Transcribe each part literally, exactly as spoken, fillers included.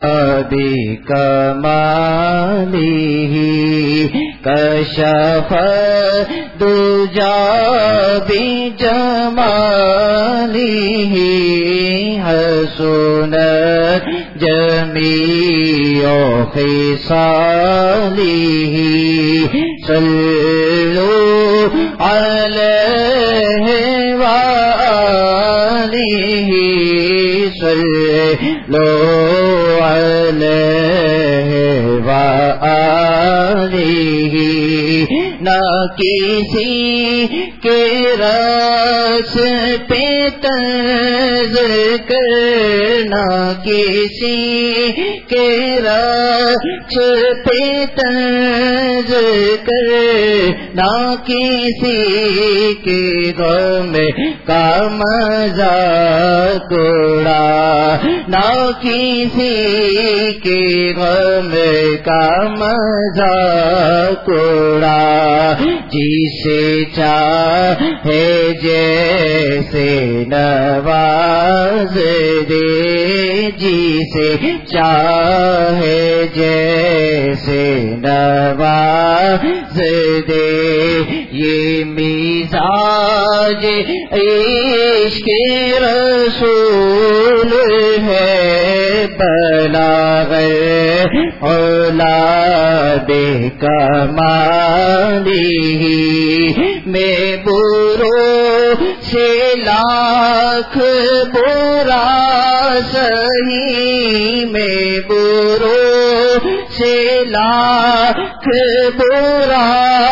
بکمالہ کشف الدجی بجمالہ حسنت جمیع خصالہ صلوا علیہ وآلہ صلوا علیہ وآلہ نہ کسی کے رقص پہ طنز کرنا کسی کے رقص پہ طنز کرنا کسی کے غم کا مذاق اڑا نہ کسی کے غم کا مذاق اڑا جسے چاہے جیسے نواز دے جسے چاہے جیسے نواز دے یہ مزاج عشق رسول ہے بلاغت علا بکمالہ میں برو سے لاکھ برا سہی میں برو سے لاکھ برا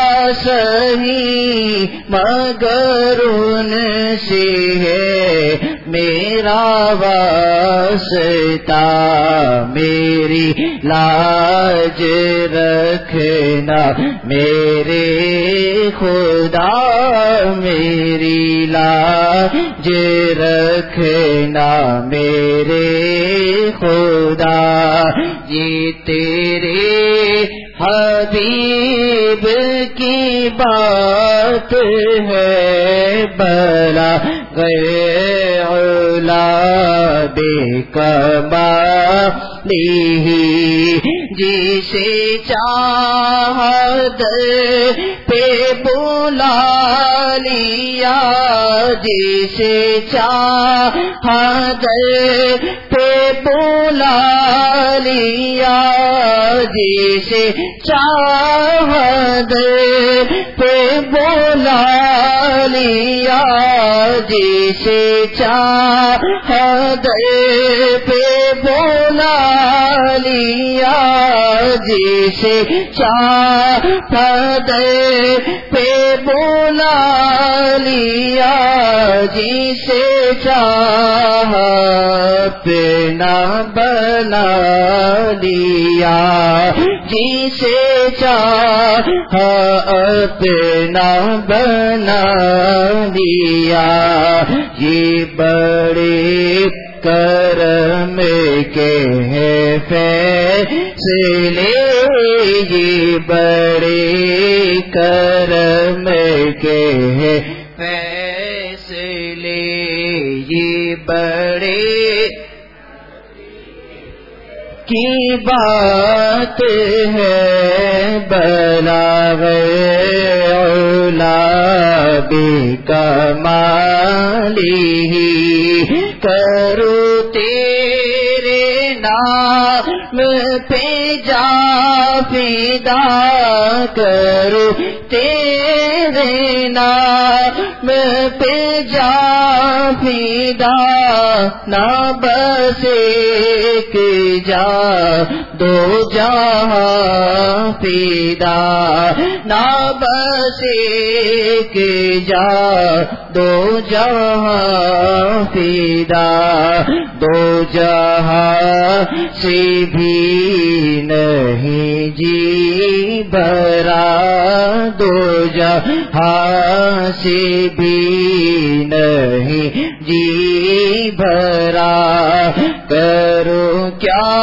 سہی مگر ان سے ہے میرا واسطہ میری لاج رکھنا میرے خدا میری لاج رکھنا میرے خدا یہ تیرے حبیب کی بات ہے بلا علا بکمالہ جسے چاہت پہ بلا لیا جسے چاہت پہ بلا لیا جسے چاہت پہ بلا لیا جسے چاہت پہ بلا لیا جسے چاہت پہ بلا لیا جسے چاہت نہ بنا لیا جسے چاہت نہ بنا لیا یہ بڑے کرم کے ہیں فیصلے یہ بڑے کرم کے ہیں فیصلے یہ بڑے کی بات ہے بلاغت علا بکمالہ کرو تیرے نام پہ جا فدا کرو تیرے نام پہ جا فدا نہ بس ایک جا دو جہاں فدا نہ بس ایک جا دو جہاں فدا دو جہاں سے بھی نہیں جی بھرا دو جہاں سے بھی نہیں جی بھرا کرو کیا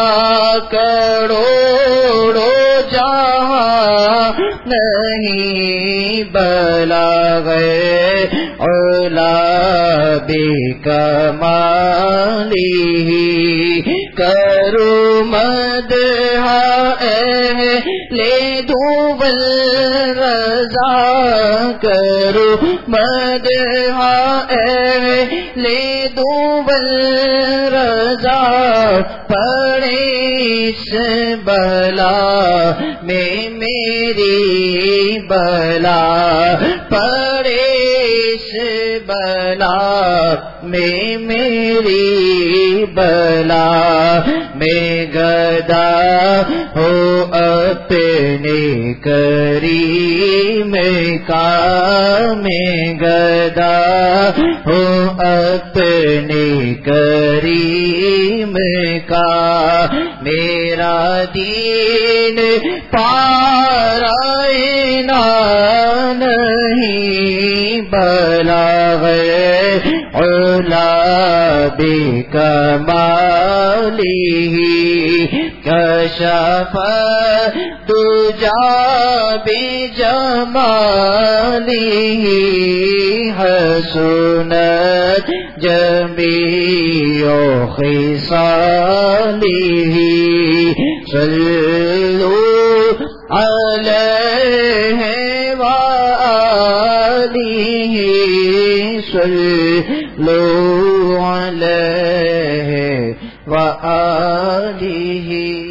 کروڑو جہاں نہیں بلاغت علا بکمالہ کرو مدح اہل دوبل رضا کرو مدح اہل دوبل رضا پڑے اس بلا میں میری بلا پڑے اس بلا میں میری بلا میں گدا ہو اپنے کریم کا میں گدا ہو اپنے کریم کا میرا دین پارائنا نہیں بلاغ علا بکمالہ کشف دجا بجمالہ حسنت جمیع خصالہ صلو علیہ وآلہ صلو علیہ وآلہ